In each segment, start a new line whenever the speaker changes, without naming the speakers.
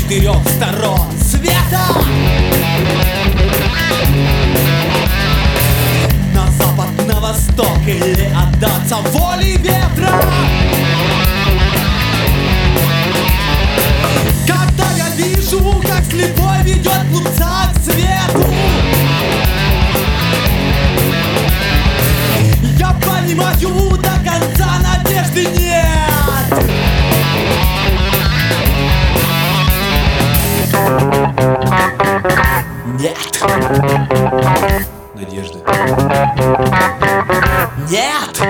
четырех сторон света. На запад, на восток или отдаться воле ветра. Когда я вижу, как слепой ведет глупца к свету, я понимаю, до конца надежды нет. Нет надежды. Нет.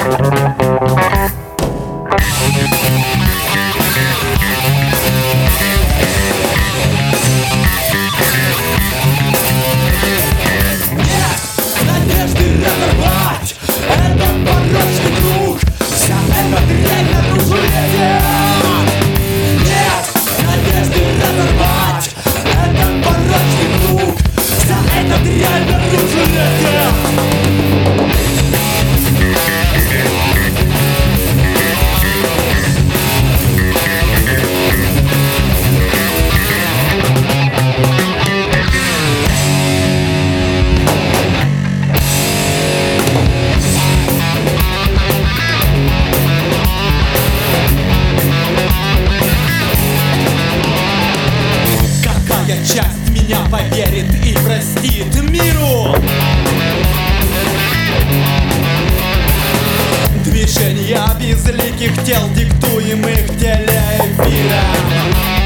Разорвать этот порочный круг, вся эта дрянь наружу лезет. Нет надежды разорвать этот порочный круг, вся эта дрянь наружу лезет. Часть меня поверит и простит миру. Движения безликих тел, диктуемых телеэфиром.